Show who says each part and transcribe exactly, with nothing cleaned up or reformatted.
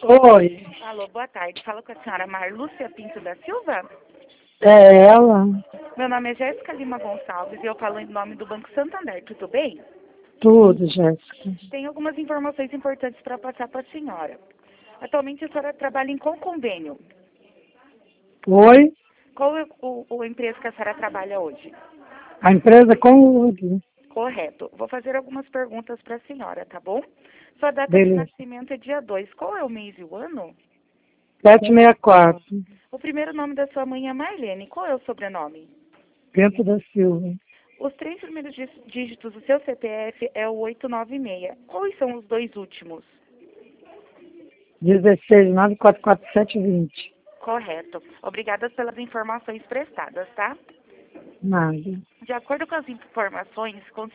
Speaker 1: Oi,
Speaker 2: Alô, boa tarde. Fala com a senhora Marlúcia Pinto da Silva?
Speaker 1: é ela?
Speaker 2: Meu nome é Jéssica Lima Gonçalves e eu falo em nome do Banco Santander, tudo bem?
Speaker 1: Tudo, Jéssica.
Speaker 2: Tenho algumas informações importantes para passar para a senhora. Atualmente a senhora trabalha em qual convênio?
Speaker 1: Oi,
Speaker 2: Qual é o, o empresa que a senhora trabalha hoje?
Speaker 1: a empresa Conlude.
Speaker 2: Correto. Vou fazer algumas perguntas para a senhora, tá bom? Sua data de
Speaker 1: Beleza.
Speaker 2: nascimento é dia dois. Qual é o mês e o ano?
Speaker 1: sete seis quatro,
Speaker 2: O primeiro nome da sua mãe é Marlene. Qual é o sobrenome?
Speaker 1: Pinto da Silva.
Speaker 2: Os três primeiros dí- dígitos do seu C P F é o oito nove seis. Quais são os dois últimos?
Speaker 1: dezesseis nove quatro quatro sete vinte.
Speaker 2: Correto. Obrigada pelas informações prestadas, tá?
Speaker 1: Nada.
Speaker 2: De acordo com as informações,